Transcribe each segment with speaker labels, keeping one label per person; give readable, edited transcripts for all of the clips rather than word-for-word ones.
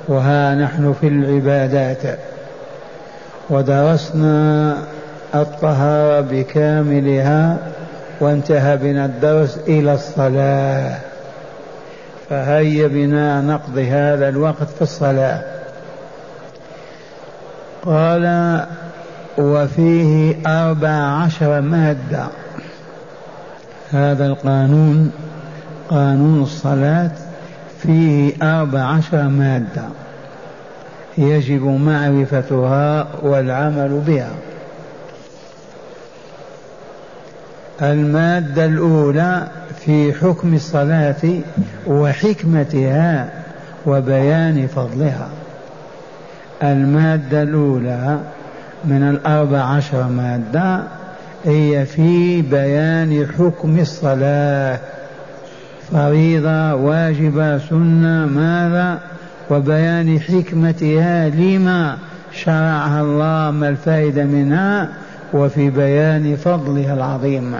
Speaker 1: وها نحن في العبادات، ودرسنا الطهارة بكاملها وانتهى بنا الدرس إلى الصلاة، فهيا بنا نقضي هذا الوقت في الصلاة. قال وفيه 14 مادة. هذا القانون قانون الصلاة فيه 14 مادة يجب معرفتها والعمل بها. المادة الأولى في حكم الصلاة وحكمتها وبيان فضلها. المادة الأولى من 14 مادة هي في بيان حكم الصلاة، فريضة واجبة سنة ماذا، وبيان حكمتها لما شرعها الله، ما الفائدة منها، وفي بيان فضلها العظيم.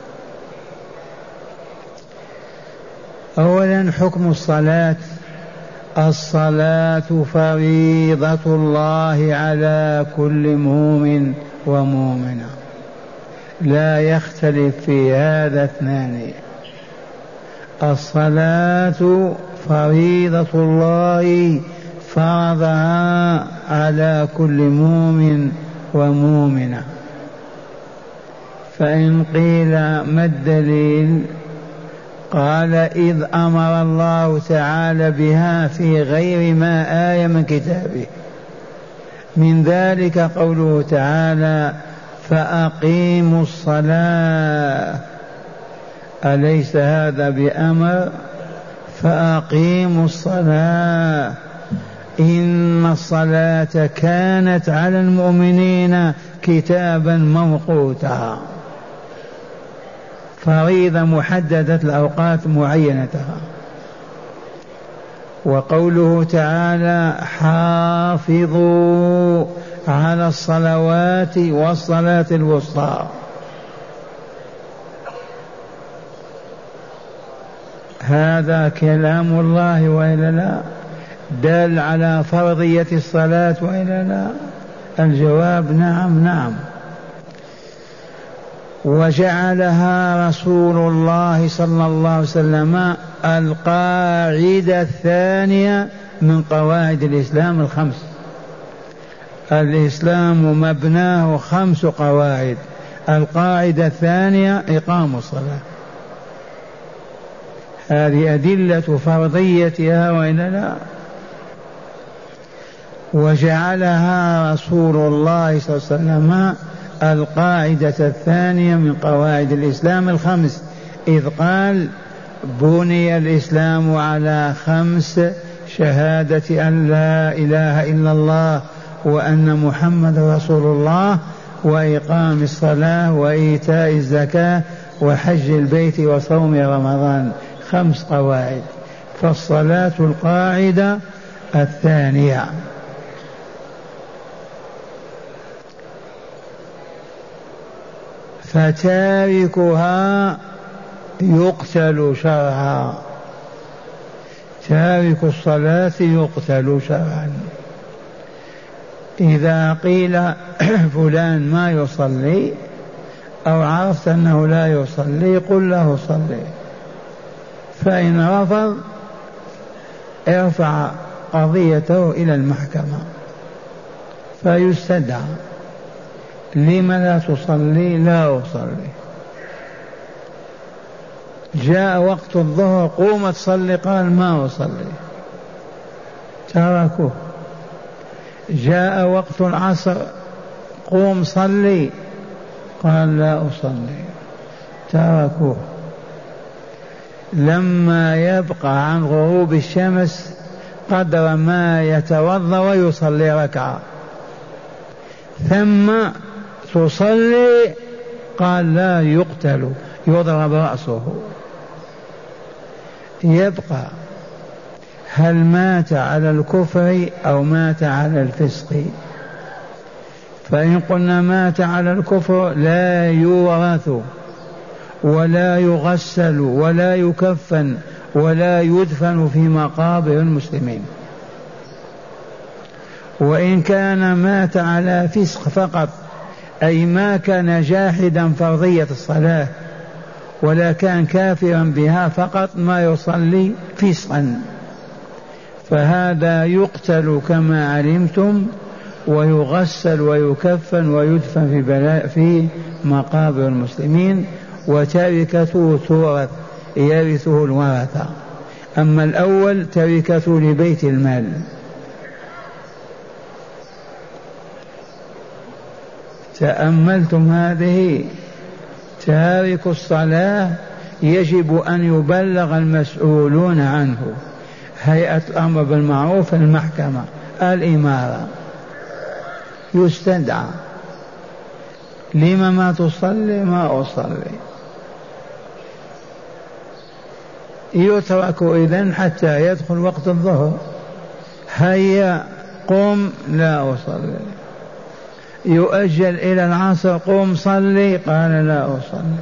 Speaker 1: أولا حكم الصلاة. الصلاة فريضة الله على كل مؤمن ومؤمنة، لا يختلف في هذا اثنان. الصلاة فريضة الله فرضها على كل مؤمن ومؤمنة. فإن قيل ما الدليل؟ قال إذ أمر الله تعالى بها في غير ما آية من كتابه. من ذلك قوله تعالى فأقيموا الصلاة، أليس هذا بأمر؟ فأقيموا الصلاة إن الصلاة كانت على المؤمنين كتابا موقوتا، فريضة محددة الأوقات معينتها. وقوله تعالى حافظوا على الصلوات والصلاة الوسطى، هذا كلام الله وإلا لا؟ دل على فرضية الصلاة وإلا لا؟ الجواب نعم نعم. وجعلها رسول الله صلى الله عليه وسلم القاعدة الثانية من قواعد الإسلام الخمس. الإسلام مبناه 5 قواعد، القاعدة الثانية إقام الصلاة. هذه أدلة فرضيتها وإلا لا؟ وجعلها رسول الله صلى الله عليه وسلم القاعدة الثانية من قواعد الإسلام الخمس، إذ قال بني الإسلام على 5: شهادة أن لا إله إلا الله وأن محمد رسول الله، وإقام الصلاة، وإيتاء الزكاة، وحج البيت، وصوم رمضان. 5 قواعد، فالصلاة القاعدة الثانية. فتاركها يقتل شرعا، تارك الصلاة يقتل شرعا. إذا قيل فلان ما يصلي أو عرفت أنه لا يصلي قل له صلي، فإن رفض ارفع قضيته إلى المحكمة فيستدعى. لم لا تصلي؟ لا أصلي. جاء وقت الظهر قوم تصلي، قال ما أصلي، تركوه. جاء وقت العصر قوم صلي، قال لا أصلي، تركوه. لما يبقى عن غروب الشمس قدر ما يتوضأ ويصلي ركعة، ثم تصلي، قال لا، يقتل، يضرب رأسه. يبقى هل مات على الكفر أو مات على الفسق؟ فإن قلنا مات على الكفر لا يورث ولا يغسل ولا يكفن ولا يدفن في مقابر المسلمين. وإن كان مات على فسق فقط، أي ما كان جاحدا فرضية الصلاة ولا كان كافرا بها فقط ما يصلي فسقا، فهذا يقتل كما علمتم ويغسل ويكفن ويدفن في مقابر المسلمين، وتركته تورث يرثه الورثة. أما الأول تركته لبيت المال. تأملتم هذه؟ تارك الصلاة يجب أن يبلغ المسؤولون عنه، هيئة الأمر بالمعروف، المحكمة، الإمارة، يستدعى: لما ما تصلي؟ ما أصلي. يترك إذن حتى يدخل وقت الظهر: هيا قم، لا أصلي. يؤجل إلى العصر: قم صلي، قال لا أصلي.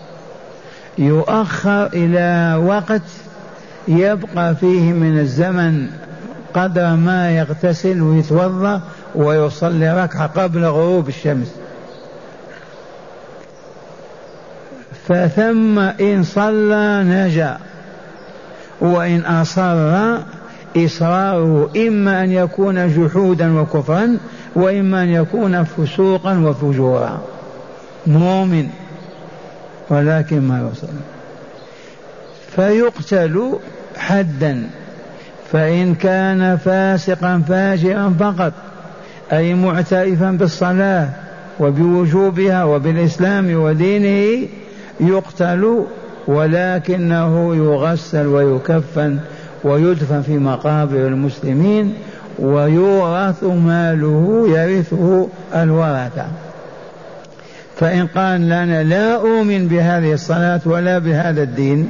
Speaker 1: يؤخر إلى وقت يبقى فيه من الزمن قدر ما يغتسل ويتوضأ ويصلي ركعة قبل غروب الشمس. فثم إن صلى نجا، وإن أصر إصراره إما أن يكون جحودا وكفرا، وإما أن يكون فسوقا وفجورا. مؤمن ولكن ما يصلي فيقتل حدا. فإن كان فاسقا فاجرا فقط، أي معترفا بالصلاة وبوجوبها وبالإسلام ودينه، يقتل، ولكنه يغسل ويكفن ويدفن في مقابر المسلمين، ويورث ماله، يرثه الورثة. فإن قال: لنا لا أؤمن بهذه الصلاة ولا بهذا الدين،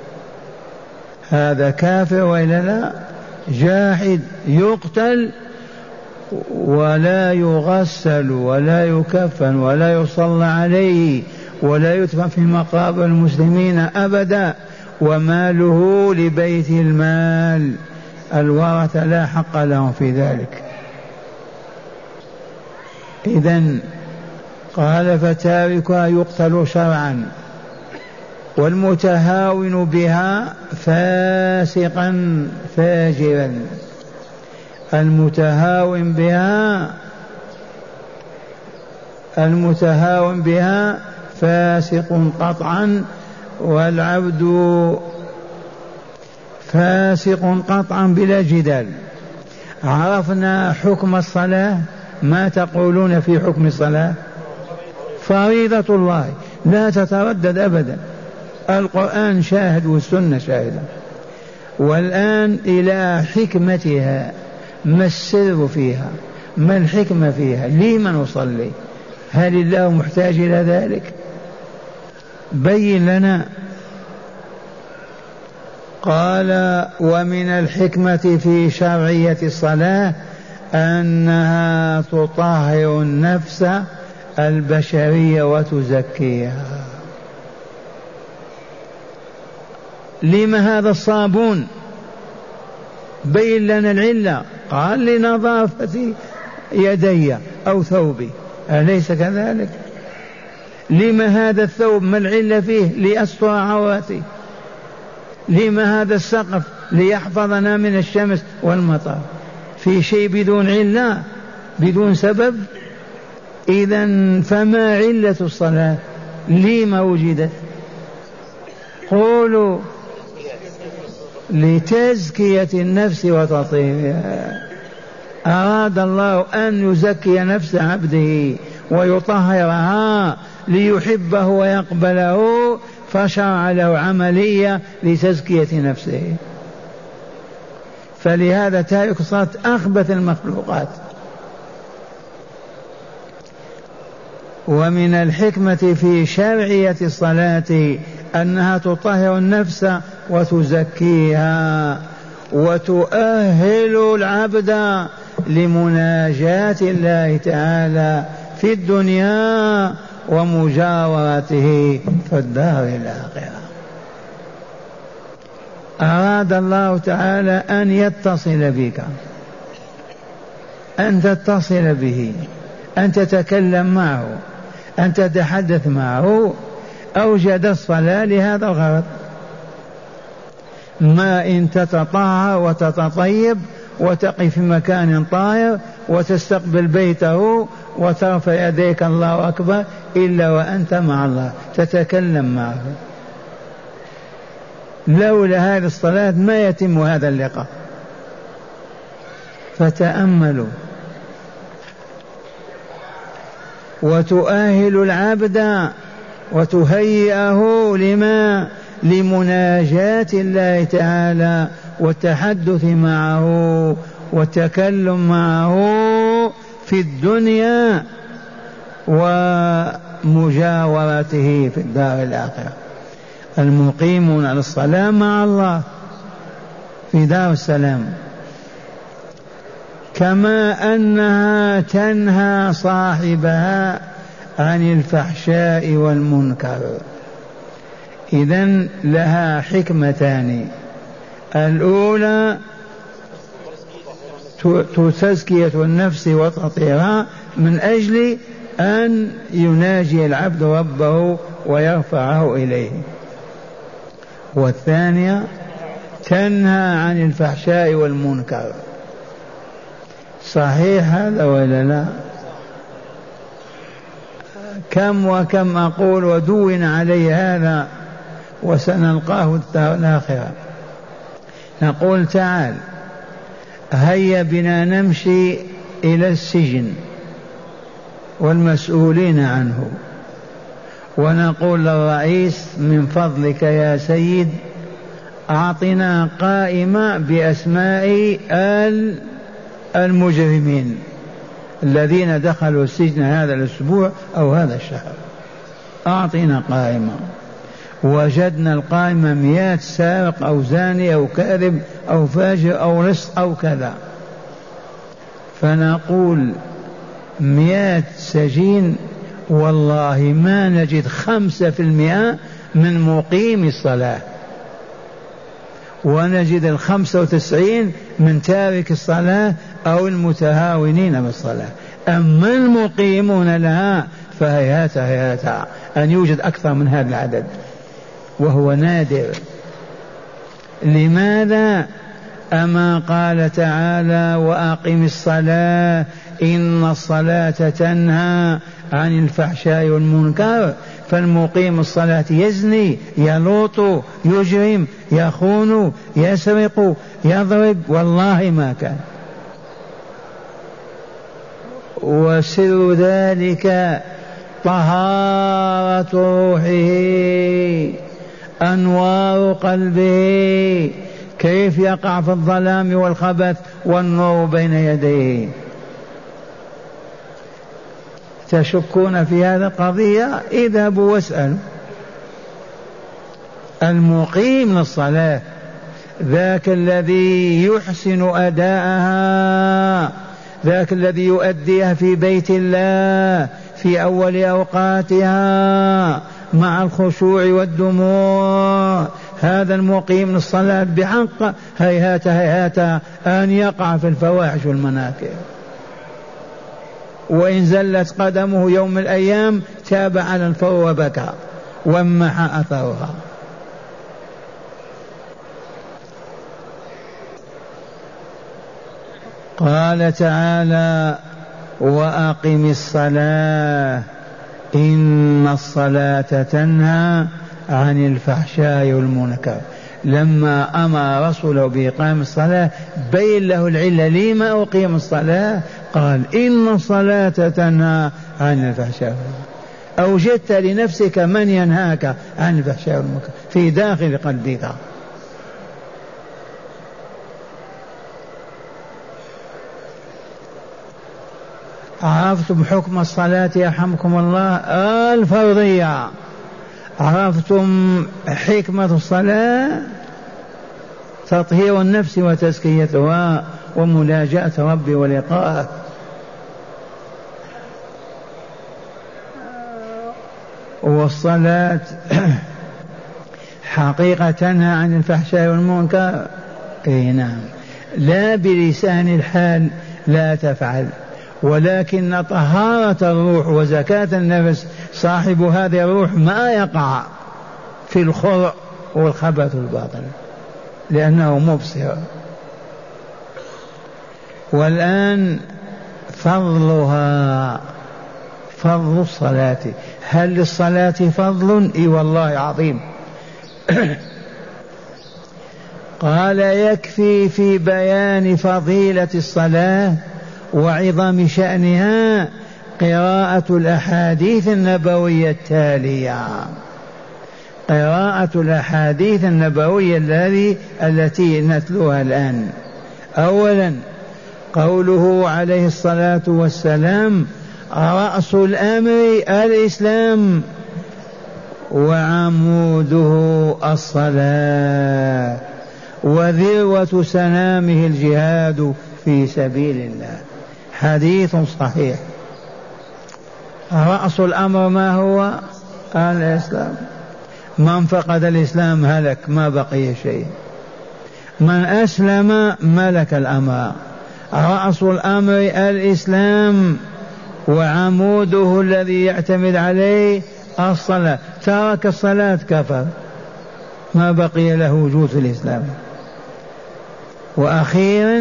Speaker 1: هذا كافر وإلا لا؟ جاحد، يقتل ولا يغسل ولا يكفن ولا يصلى عليه ولا يدفن في مقابر المسلمين أبدا، وماله لبيت المال، الورثة لا حق لهم في ذلك. إذن قال: فتاركها يقتل شرعا، والمتهاون بها فاسقا فاجرا. المتهاون بها فاسق قطعا، والعبد فاسق قطعا بلا جدال. عرفنا حكم الصلاة. ما تقولون في حكم الصلاة؟ فريضة الله لا تتردد أبدا، القرآن شاهد والسنة شاهدة. والآن إلى حكمتها، ما السر فيها؟ ما الحكمة فيها؟ لما نصلي؟ هل الله محتاج إلى ذلك؟ بين لنا. قال: ومن الحكمة في شرعية الصلاة أنها تطهر النفس البشرية وتزكيها. لما هذا الصابون؟ بين لنا العلة. قال: لنظافة يدي أو ثوبي، أليس كذلك؟ لما هذا الثوب؟ ما العلة فيه؟ لأستر عوراتي. لما هذا السقف؟ ليحفظنا من الشمس والمطر. في شيء بدون علة، بدون سبب؟ إذن فما علة الصلاة؟ لما وجدت؟ قولوا: لتزكية النفس وتطهيرها. أراد الله أن يزكي نفس عبده ويطهرها ليحبه ويقبله، فشرع له عملية لتزكية نفسه. فلهذا تارك الصلاة أخبث المخلوقات. ومن الحكمة في شرعية الصلاة أنها تطهر النفس وتزكيها وتؤهل العبد لمناجاة الله تعالى في الدنيا ومجاورته في الدار الآخرة. أراد الله تعالى أن يتصل بك أن تتصل به، أن تتكلم معه، أن تتحدث معه، أوجد الصلاة لهذا الغرض. ما إن تتطهر وتتطيب وتقف في مكان طاهر وتستقبل بيته وترفع يديك الله أكبر إلا وأنت مع الله تتكلم معه. لولا هذه الصلاة ما يتم هذا اللقاء. فتأملوا. وتؤهل العبد وتهيئه لمناجاة الله تعالى والتحدث معه والتكلم معه في الدنيا ومجاورته في الدار الآخرة. المقيمون على الصلاة مع الله في دار السلام، كما أنها تنهى صاحبها عن الفحشاء والمنكر. إذن لها حكمتان: الأولى تزكية النفس وتطهيرها من أجل أن يناجي العبد ربه ويرفعه إليه، والثانية تنهى عن الفحشاء والمنكر. صحيح هذا ولا لا؟ كم وكم أقول ودون علي هذا وسنلقاه الدار الآخرة. نقول تعال هيا بنا نمشي إلى السجن والمسؤولين عنه ونقول للرئيس من فضلك يا سيد أعطنا قائمة بأسماء المجرمين الذين دخلوا السجن هذا الأسبوع أو هذا الشهر، أعطنا قائمة. وجدنا القائمة 100 سارق أو زاني أو كاذب أو فاجر أو لص أو كذا، فنقول 100 سجين والله ما نجد 5% من مقيم الصلاة، ونجد 95 من تارك الصلاة أو المتهاونين بالصلاة. أما المقيمون لها فهيهات هيهات أن يوجد أكثر من هذا العدد، وهو نادر. لماذا؟ أما قال تعالى وأقم الصلاة إن الصلاة تنهى عن الفحشاء والمنكر. فالمقيم الصلاة يزني يلوط يجرم يخون يسرق يضرب، والله ما كان. وسر ذلك طهارة روحه أنوار قلبه، كيف يقع في الظلام والخبث والنور بين يديه. تشكون في هذا القضية؟ اذهبوا واسألوا. المقيم للصلاة ذاك الذي يحسن أداءها، ذاك الذي يؤديها في بيت الله في أول أوقاتها مع الخشوع والدموع، هذا المقيم للصلاة بحق. هيهات هيهات أن يقع في الفواحش والمناكر، وإن زلت قدمه يوم من الأيام تاب على الفور وبكى وامحى أثرها. قال تعالى وأقم الصلاة إن الصلاة تنهى عن الفحشاء والمنكر. لما أمر رسوله بإقام الصلاة بين له العلة لما أقيم الصلاة، قال إن الصلاة تنهى عن الفحشاء. أوجدت لنفسك من ينهاك عن الفحشاء والمنكر في داخل قلبك. عرفتم حكم الصلاة يرحمكم الله الفرضية؟ عرفتم حكمة الصلاة؟ تطهير النفس وتزكيتها ومناجاة ربي ولقاءه. والصلاة حقيقة تنهى عن الفحشاء والمنكر. اي نعم، لا بلسان الحال لا تفعل. ولكن طهارة الروح وزكاة النفس صاحب هذه الروح ما يقع في الخرع والخبث الباطل لأنه مبصر. والآن فضلها، فضل الصلاة. هل للصلاة فضل؟ اي والله عظيم. قال يكفي في بيان فضيلة الصلاة وعظم شأنها قراءة الأحاديث النبوية التالية. قراءة الأحاديث النبوية التي نتلوها الآن. أولا قوله عليه الصلاة والسلام: رأس الأمر الإسلام وعموده الصلاة وذروة سنامه الجهاد في سبيل الله. حديث صحيح. رأس الأمر ما هو؟ الإسلام. من فقد الإسلام هلك، ما بقي شيء. من أسلم ملك الأمر. رأس الأمر الإسلام وعموده الذي يعتمد عليه الصلاة. ترك الصلاة كفر، ما بقي له وجود في الإسلام. وأخيرا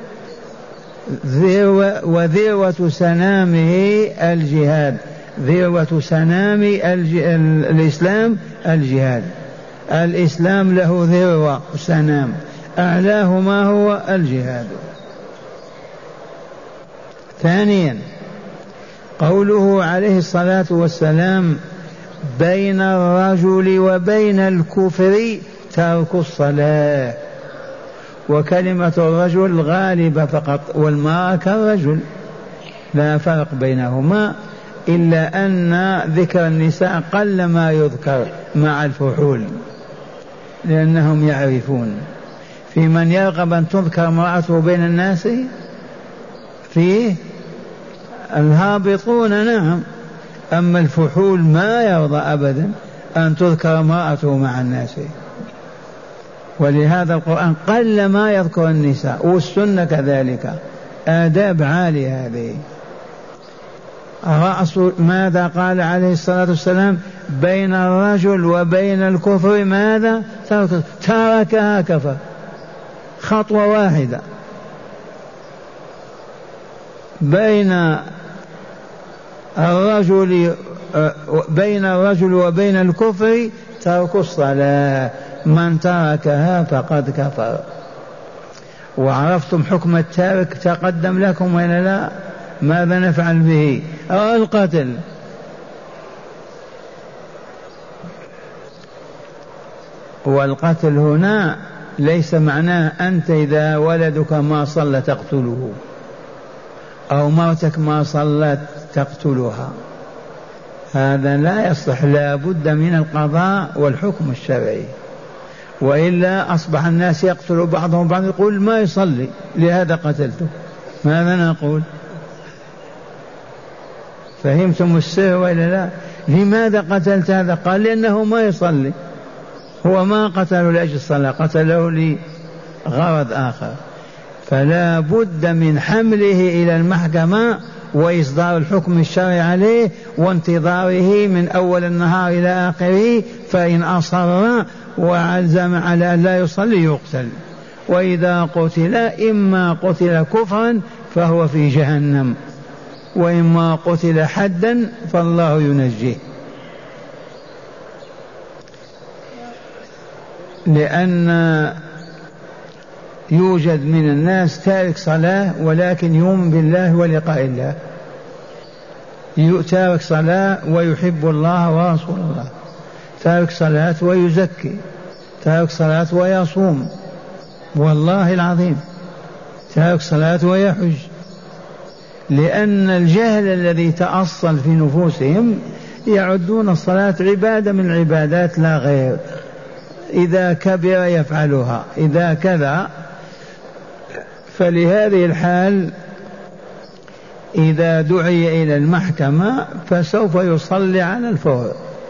Speaker 1: وذروة سنامه الجهاد. ذروة سنام الإسلام الجهاد. الإسلام له ذروة سنام، أعلاه ما هو؟ الجهاد. ثانيا قوله عليه الصلاة والسلام: بين الرجل وبين الكفر ترك الصلاة. وكلمة الرجل غالبة فقط، والمرأة كالرجل لا فرق بينهما، إلا أن ذكر النساء قل ما يذكر مع الفحول لأنهم يعرفون. في من يرغب أن تذكر امرأته بين الناس؟ فيه الهابطون نعم، أما الفحول ما يرضى أبدا أن تذكر امرأته مع الناس. ولهذا القرآن قل ما يذكر النساء، والسنة كذلك، آداب عالية هذه. رأس ماذا قال عليه الصلاة والسلام؟ بين الرجل وبين الكفر ماذا؟ تركها كفر، خطوة واحدة. بين الرجل وبين الكفر ترك الصلاة، من تركها فقد كفر. وعرفتم حكم التارك تقدم لكم ولا لا؟ ماذا نفعل به؟ القتل. والقتل هنا ليس معناه أنت إذا ولدك ما صلى تقتله، أو مرتك ما صلت تقتلها، هذا لا يصلح. لا بد من القضاء والحكم الشرعي، وإلا أصبح الناس يقتل بعضهم بعض، يقول ما يصلي لهذا قتلته. ماذا نقول؟ فهمتم السر وإلا لا؟ لماذا قتلت هذا؟ قال لأنه ما يصلي. هو ما قتله لأجل الصلاة، قتله لغرض آخر. فلا بد من حمله إلى المحكمة وإصدار الحكم الشرعي عليه وانتظاره من أول النهار إلى آخره. فإن أصر وعزم على أن لا يصلي يقتل. وإذا قتل إما قتل كفرا فهو في جهنم، وإما قتل حدا فالله ينجيه. لأن يوجد من الناس تارك صلاة ولكن يؤمن بالله ولقاء الله، تارك صلاة ويحب الله ورسول الله، تارك صلاة ويزكي، تارك صلاة ويصوم، والله العظيم تارك صلاة ويحج. لأن الجهل الذي تأصل في نفوسهم يعدون الصلاة عبادة من العبادات لا غير، إذا كبر يفعلها، إذا كذا. فلهذه الحال إذا دعي إلى المحكمة فسوف يصلي على الفور.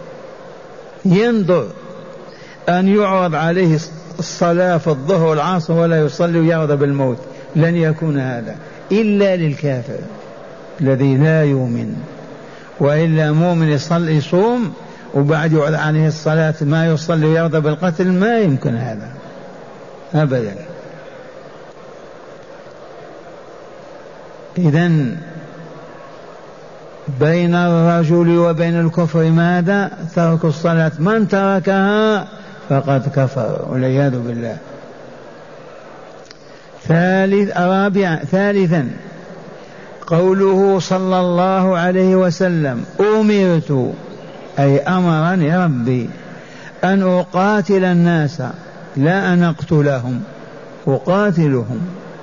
Speaker 1: ينظر أن يعرض عليه الصلاة في الظهر والعصر ولا يصلي ويعرض بالموت، لن يكون هذا. إلا للكافر الذي لا يؤمن. وإلا مؤمن يصلي يصوم وبعد يعرض عليه الصلاة ما يصلي ويرضى بالقتل، ما يمكن هذا أبدا. إذن بين الرجل وبين الكفر ماذا؟ ترك الصلاة، من تركها فقد كفر والعياذ بالله. ثالثا قوله صلى الله عليه وسلم أمرت أي أمرني ربي أن أقاتل الناس لا أن أقتلهم، أقاتلهم.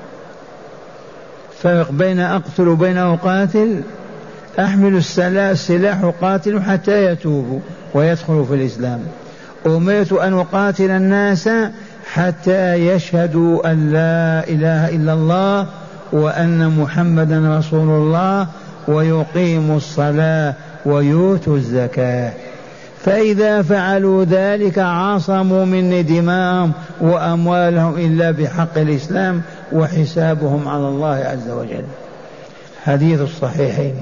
Speaker 1: فرق بين أقتل وبين أقاتل. أحمل السلاح أقاتل حتى يتوبوا ويدخلوا في الإسلام. أمرت أن أقاتل الناس حتى يشهدوا أن لا إله إلا الله وأن محمدا رسول الله ويقيموا الصلاة ويؤتوا الزكاة. فإذا فعلوا ذلك عصموا مني دماءهم وأموالهم إلا بحق الإسلام وحسابهم على الله عز وجل. حديث الصحيحين.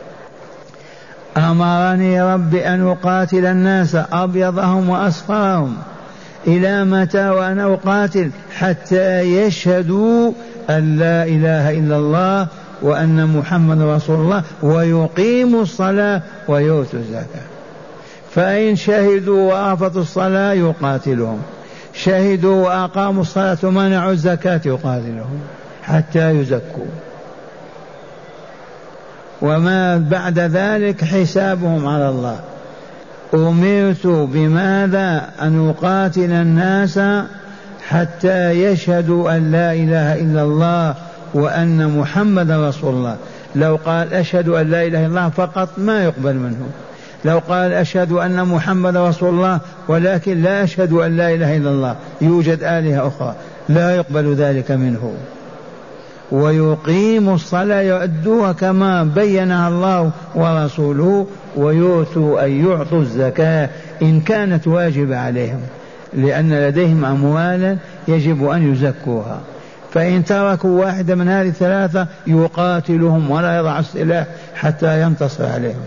Speaker 1: أمرني ربي أن أقاتل الناس أبيضهم وأصفرهم. إلى متى وأنا أقاتل؟ حتى يشهدوا أن لا إله إلا الله وأن محمد رسول الله ويقيموا الصلاة ويؤتوا الزكاة. فإن شهدوا وأعطوا الصلاة يقاتلهم، شهدوا وأقاموا الصلاة ومنعوا الزكاة يقاتلهم حتى يزكوا، وما بعد ذلك حسابهم على الله. أمرت بماذا؟ أن أقاتل الناس حتى يشهدوا أن لا إله إلا الله وأن محمد رسول الله. لو قال أشهد أن لا إله إلا الله فقط ما يقبل منه. لو قال أشهد أن محمد رسول الله ولكن لا أشهد أن لا إله إلا الله، يوجد آلهة أخرى، لا يقبل ذلك منه. ويقيم الصلاة يؤدوها كما بينها الله ورسوله، ويؤتوا أن يعطوا الزكاة إن كانت واجبة عليهم، لأن لديهم أموالا يجب أن يزكوها. فإن تركوا واحدة من هذه الثلاثة يقاتلهم ولا يضع السلاح حتى ينتصر عليهم.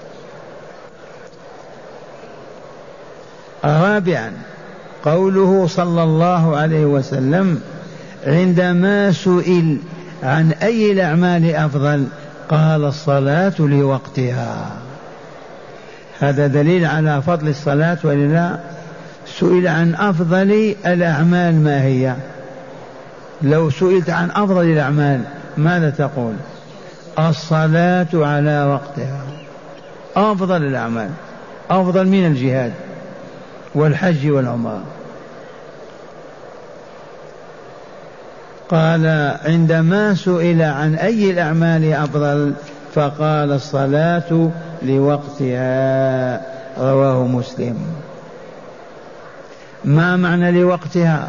Speaker 1: رابعا قوله صلى الله عليه وسلم عندما سئل عن أي الأعمال أفضل قال الصلاة لوقتها. هذا دليل على فضل الصلاة ولله. سئل عن أفضل الأعمال ما هي؟ لو سئلت عن أفضل الأعمال ماذا تقول؟ الصلاة على وقتها أفضل الأعمال، أفضل من الجهاد والحج والعمرة. قال عندما سئل عن أي الأعمال أفضل فقال الصلاة لوقتها، رواه مسلم. ما معنى لوقتها؟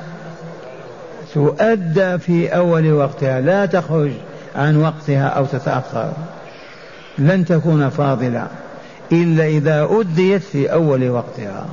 Speaker 1: تؤدى في أول وقتها، لا تخرج عن وقتها أو تتأخر، لن تكون فاضلة إلا إذا أديت في أول وقتها.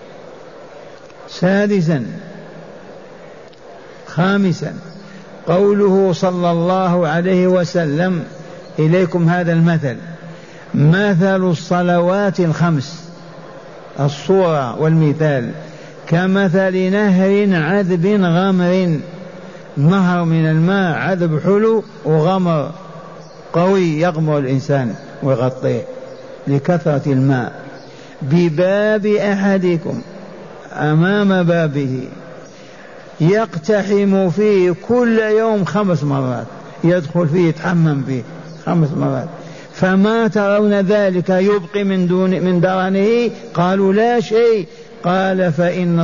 Speaker 1: خامسا قوله صلى الله عليه وسلم إليكم هذا المثل، مثل الصلوات الخمس، الصورة والمثال كمثل نهر عذب غمر. نهر من الماء عذب حلو وغمر قوي يغمر الإنسان ويغطيه لكثرة الماء. بباب أحدكم، أمام بابه، يقتحم فيه كل يوم 5 مرات، يدخل فيه يتحمم فيه 5 مرات. فما ترون ذلك يبقي من درنه؟ قالوا لا شيء. قال فإن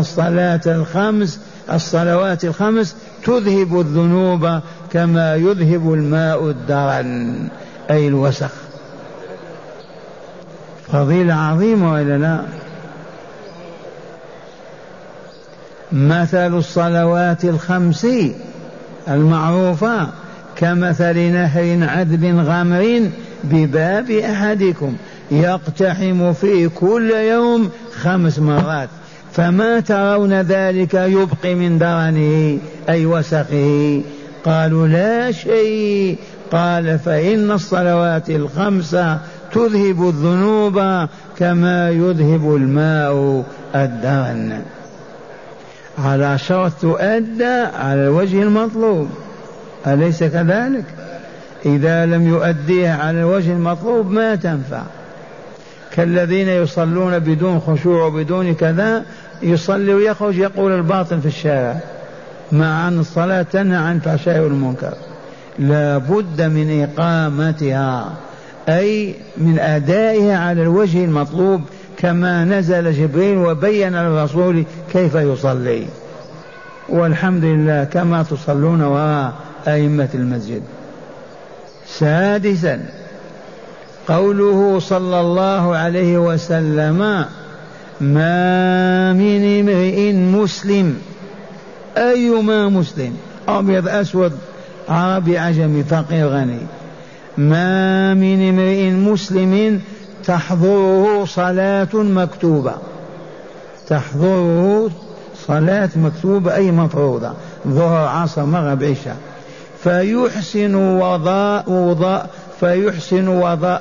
Speaker 1: الصلوات الخمس تذهب الذنوب كما يذهب الماء الدرن، أي الوسخ. فضيلة عظيمة ولا لا؟ مثل الصلوات الخمس المعروفة كمثل نهر عذب غمر بباب أحدكم يقتحم فيه كل يوم 5 مرات. فما ترون ذلك يبقي من درنه أي وسخه؟ قالوا لا شيء. قال فإن الصلوات الخمس تذهب الذنوب كما يذهب الماء الدرن، على شرط تؤدى على الوجه المطلوب، أليس كذلك؟ إذا لم يؤديها على الوجه المطلوب ما تنفع. كالذين يصلون بدون خشوع وبدون كذا، يصلي ويخرج يقول الباطل في الشارع، مع أن الصلاة تنهى عن الفحشاء والمنكر. لا بد من إقامتها، أي من أدائها على الوجه المطلوب، كما نزل جبريل وبين للرسول كيف يصلي. والحمد لله كما تصلون وراء أئمة المسجد. سادسا قوله صلى الله عليه وسلم: ما من امرئ مسلم، أيما مسلم، أبيض أسود عربي عجمي فقير غني، ما من امرئ مسلم تحضره صلاة مكتوبة، تحضره صلاة مكتوبة أي مفروضة، ظهر عصر مغرب عشاء، فيحسن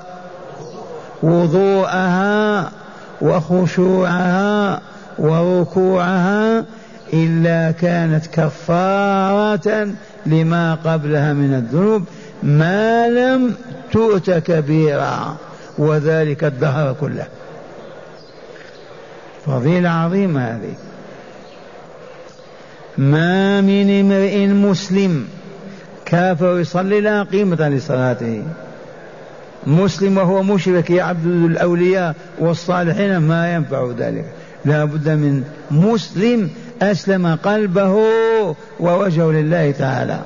Speaker 1: وضوءها وخشوعها وركوعها إلا كانت كفارة لما قبلها من الذنوب ما لم تؤت كبيرا، وذلك الدهر كله. فضيلة عظيمة هذه. ما من امرئ مسلم، كافر يصلي لا قيمة لصلاته، مسلم وهو مشرك يعبد الأولياء والصالحين ما ينفع ذلك، لا بد من مسلم أسلم قلبه ووجهه لله تعالى.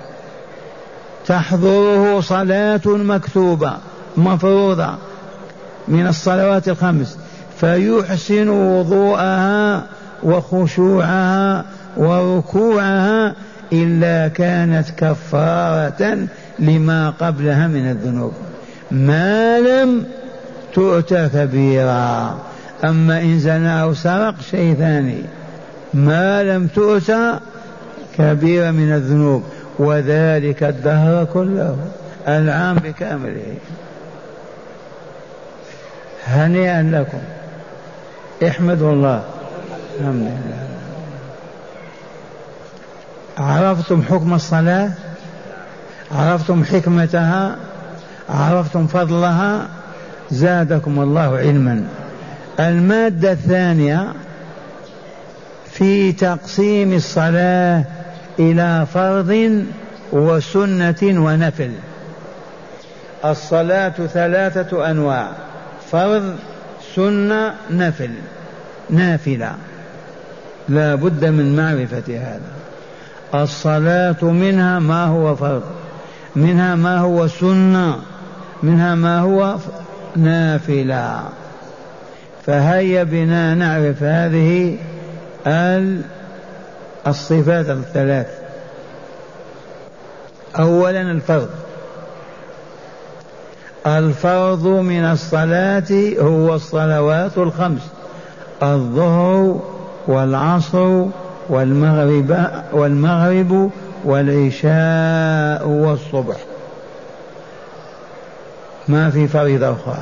Speaker 1: تحضره صلاة مكتوبة مفروضة من الصلوات الخمس، فيحسن وضوءها وخشوعها وركوعها إلا كانت كفارة لما قبلها من الذنوب ما لم تؤت كبيرا. أما إن زنى أو سرق شيء ثاني، ما لم تؤت كبيرة من الذنوب، وذلك الدهر كله، العام بكامله. هنيئا لكم، احمدوا الله. الحمد لله. عرفتم حكم الصلاة، عرفتم حكمتها، عرفتم فضلها، زادكم الله علما. المادة الثانية في تقسيم الصلاة إلى فرض وسنة ونفل. الصلاة 3 أنواع: فرض، سنة، نفل، نافلة. لا بد من معرفة هذا. الصلاة منها ما هو فرض، منها ما هو سنة، منها ما هو نافلة. فهيا بنا نعرف هذه الصفات الثلاث. أولا الفرض. الفرض من الصلاة هو الصلوات الخمس: الظهر والعصر والمغرب والعشاء والصبح، ما في فريضة أخرى.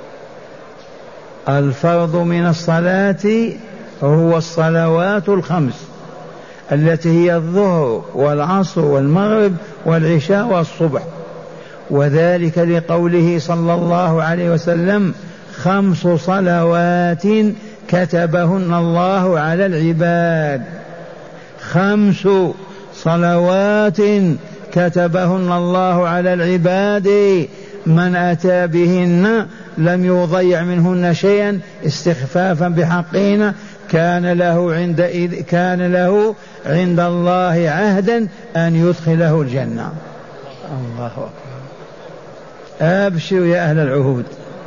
Speaker 1: الفرض من الصلاة هو الصلوات الخمس التي هي الظهر والعصر والمغرب والعشاء والصبح، وذلك لقوله صلى الله عليه وسلم: 5 صلوات كتبهن الله على العباد. 5 صلوات كتبهن الله على العباد، من أتى بهن لم يضيع منهن شيئا استخفافا بحقهن كان له عند الله عهدا أن يدخله الجنة. الله أكبر. أبشر يا أهل العهود.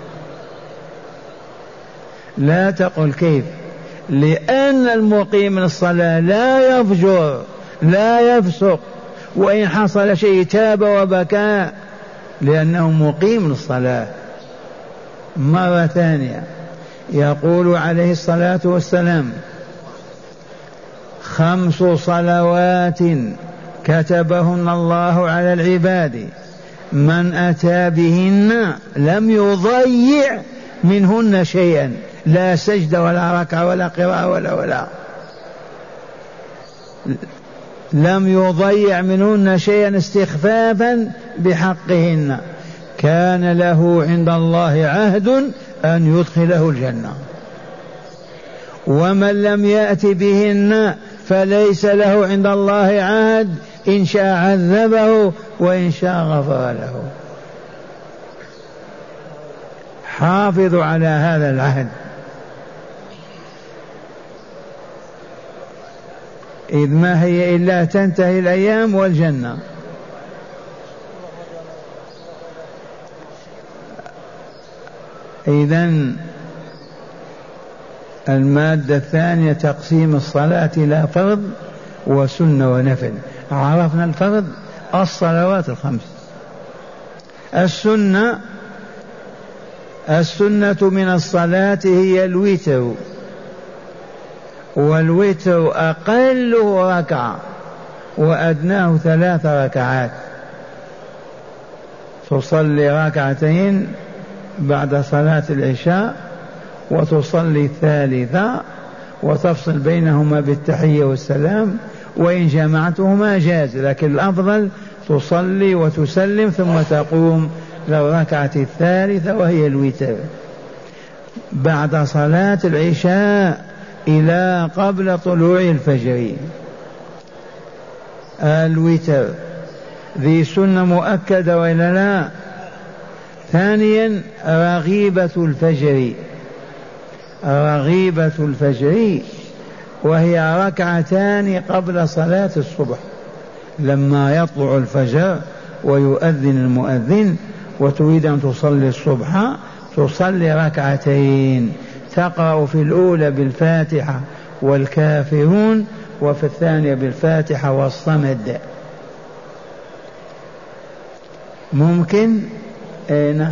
Speaker 1: لا تقل كيف، لأن المقيم من الصلاة لا يفجر لا يفسق، وإن حصل شيء تاب وبكى لأنه مقيم للصلاة. مرة ثانية يقول عليه الصلاة والسلام: 5 صلوات كتبهن الله على العباد، من أتى بهن لم يضيع منهن شيئا، لا سجد ولا ركعة ولا قراءة ولا لم يضيع منهن شيئا استخفافا بحقهن، كان له عند الله عهد أن يدخله الجنة. ومن لم يأت بهن فليس له عند الله عهد، إن شاء عذبه وإن شاء غفر له. حافظوا على هذا العهد، إذ ما هي إلا تنتهي الأيام والجنة. إذن المادة الثانية تقسيم الصلاة إلى فرض وسنة ونفل. عرفنا الفرض الصلوات الخمس. السنة من الصلاة هي الوتر، والوتر أقله ركعة وأدناه 3 ركعات. تصلي ركعتين بعد صلاة العشاء وتصلي الثالثة وتفصل بينهما بالتحية والسلام، وإن جمعتهما جاز، لكن الأفضل تصلي وتسلم ثم تقوم للركعة الثالثة وهي الوتر بعد صلاة العشاء إلى قبل طلوع الفجر. الوتر ذي سنة مؤكدة وإلا لا؟ ثانيا رغيبة الفجر، رغيبة الفجر وهي ركعتان قبل صلاة الصبح. لما يطلع الفجر ويؤذن المؤذن وتريد أن تصلي الصبح تصلي ركعتين، تقرأ في الأولى بالفاتحة والكافرون، وفي الثانية بالفاتحة والصمد. ممكن؟ نعم.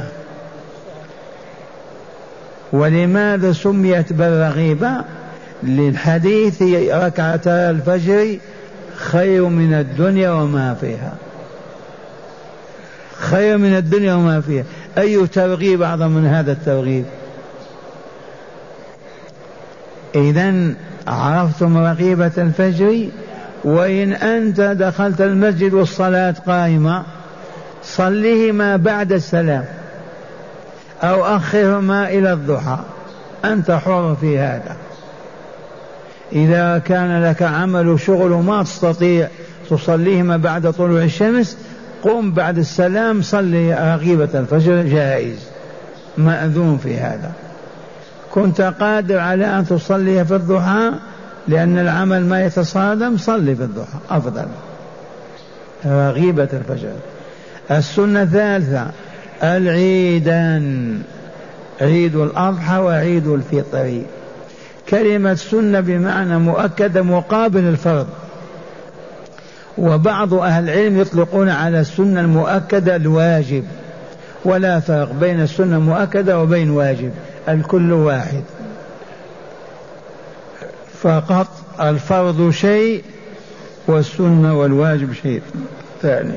Speaker 1: ولماذا سميت بالرغيبة؟ للحديث ركعتا الفجر خير من الدنيا وما فيها، خير من الدنيا وما فيها. أي ترغيب أعظم من هذا الترغيب؟ إذن عرفتم رغيبة الفجر. وإن أنت دخلت المسجد والصلاة قائمة صليهما بعد السلام أو أخرهما إلى الضحى، أنت حر في هذا. إذا كان لك عمل شغل وما تستطيع تصليهما بعد طلوع الشمس، قم بعد السلام صلي رغيبة الفجر، جائز، مأذون في هذا. كنت قادر على أن تصلي في الضحى لأن العمل ما يتصادم، صلي في الضحى أفضل، رغيبة الفجر. السنة الثالثة العيدان، عيد الأضحى وعيد الفطر. كلمة سنة بمعنى مؤكدة مقابل الفرض، وبعض أهل العلم يطلقون على السنة المؤكدة الواجب، ولا فرق بين السنة المؤكدة وبين واجب، الكل واحد، فقط الفرض شيء والسنة والواجب شيء ثاني.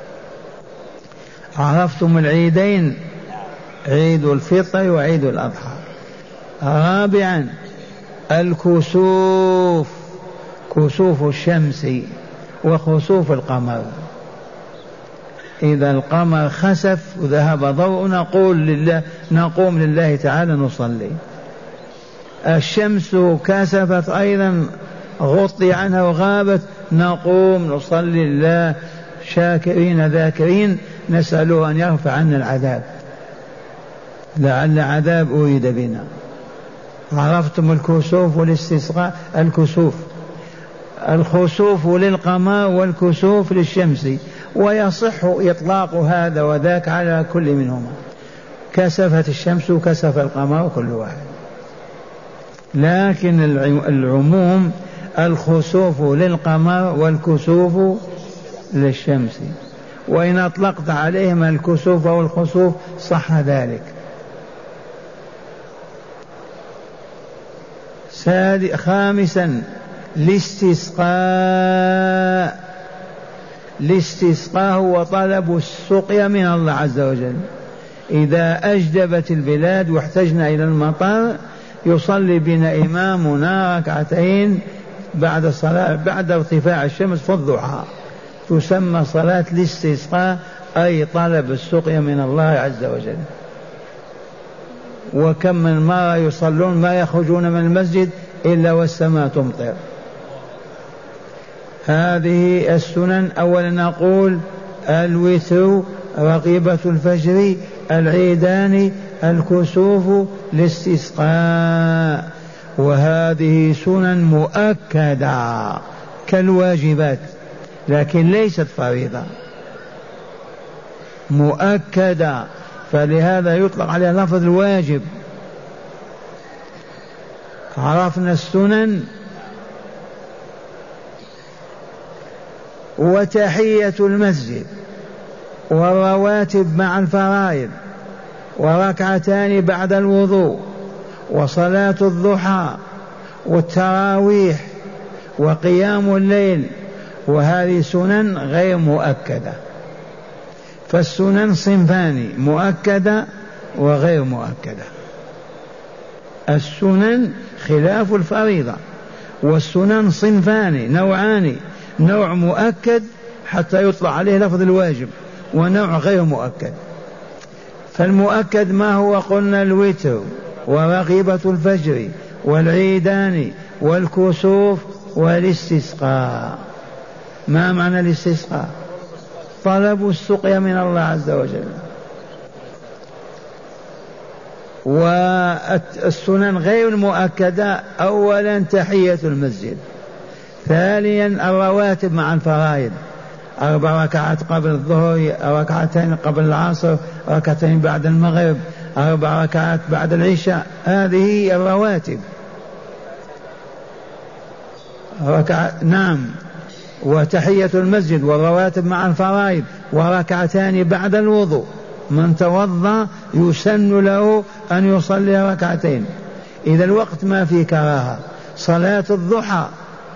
Speaker 1: عرفتم العيدين، عيد الفطر وعيد الأضحى. رابعا الكسوف، كسوف الشمس وخسوف القمر. إذا القمر خسف وذهب ضوء نقوم لله تعالى نصلي. الشمس كسفت أيضا غطي عنها وغابت، نقوم نصلي لله شاكرين ذاكرين، نسأله أن يرفع عنا العذاب، لعل عذاب أريد بنا. عرفتم الكسوف والاستسقاء؟ الخسوف للقمر والكسوف للشمس، ويصح إطلاق هذا وذاك على كل منهما، كسفت الشمس وكسف القمر كل واحد. لكن العموم الخسوف للقمر والكسوف للشمس، وإن أطلقت عليهما الكسوف والخسوف صح ذلك. خامسا الاستسقاء، الاستسقاء وطلب السقيا من الله عز وجل. إذا أجدبت البلاد واحتجنا إلى المطر يصلي بنا إمامنا ركعتين بعد الصلاة بعد ارتفاع الشمس في الضحى، تسمى صلاة الاستسقاء، أي طلب السقيا من الله عز وجل. وكم من مرة يصلون ما يخرجون من المسجد إلا والسماء تمطر. هذه السنن. أولا نقول الوتر، رقيبة الفجر، العيدان، الكسوف، الاستسقاء، وهذه سنن مؤكدة كالواجبات لكن ليست فريضة، مؤكدة، فلهذا يطلق عليها لفظ الواجب. عرفنا السنن. وتحية المسجد والرواتب مع الفرائض وركعتان بعد الوضوء وصلاة الضحى والتراويح وقيام الليل، وهذه سنن غير مؤكدة. فالسنن صنفان: مؤكدة وغير مؤكدة. السنن خلاف الفريضة، والسنن صنفان نوعان: نوع مؤكد حتى يطلع عليه لفظ الواجب، ونوع غير مؤكد. فالمؤكد ما هو؟ قلنا الوتر ورغيبة الفجر والعيدان والكسوف والاستسقاء. ما معنى الاستسقاء؟ طلب السقيا من الله عز وجل. والسنن غير المؤكدة: أولا تحية المسجد، ثانيا الرواتب مع الفرائض، 4 ركعات قبل الظهر، ركعتين قبل العصر، ركعتين بعد المغرب، 4 ركعات بعد العشاء، هذه الرواتب. نعم. وتحية المسجد والرواتب مع الفرائض وركعتان بعد الوضوء. من توضأ يسن له أن يصلي ركعتين إذا الوقت ما في كراهة. صلاة الضحى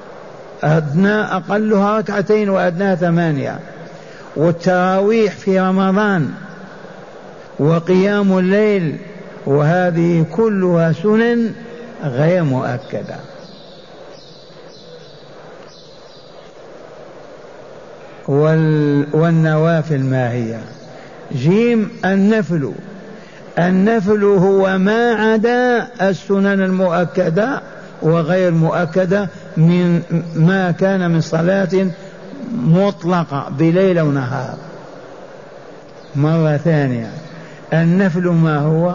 Speaker 1: أقلها ركعتين وأدناها 8. والتراويح في رمضان وقيام الليل، وهذه كلها سنن غير مؤكدة. والنوافل ما هي؟ جيم. النفل. النفل هو ما عدا السنن المؤكدة وغير مؤكدة من ما كان من صلاة مطلقة بليل ونهار. مرة ثانية، النفل ما هو؟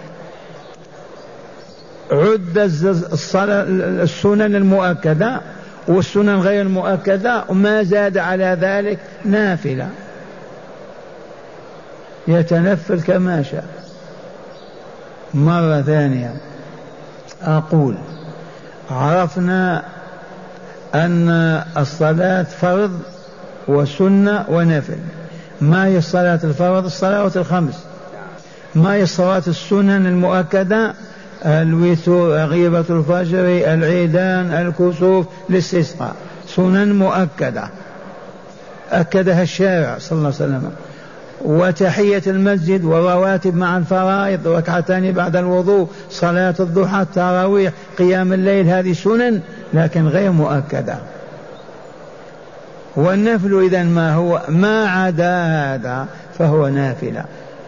Speaker 1: عد السنن المؤكدة والسنن غير المؤكدة وما زاد على ذلك نافلة، يتنفل كما شاء. مرة ثانية أقول: عرفنا أن الصلاة فرض وسنة ونفل. ما هي الصلاة الفرض؟ الصلوات الخمس. ما هي الصلاة السنن المؤكدة؟ الوتر، رغيبة الفجر، العيدان، الكسوف، الاستسقاء، سنن مؤكدة أكدها الشارع صلى الله عليه وسلم. وتحية المسجد والرواتب مع الفرائض، ركعتان بعد الوضوء، صلاة الضحى، التراويح، قيام الليل، هذه سنن لكن غير مؤكدة. والنفل إذن ما هو؟ ما عدا هذا فهو نافلة.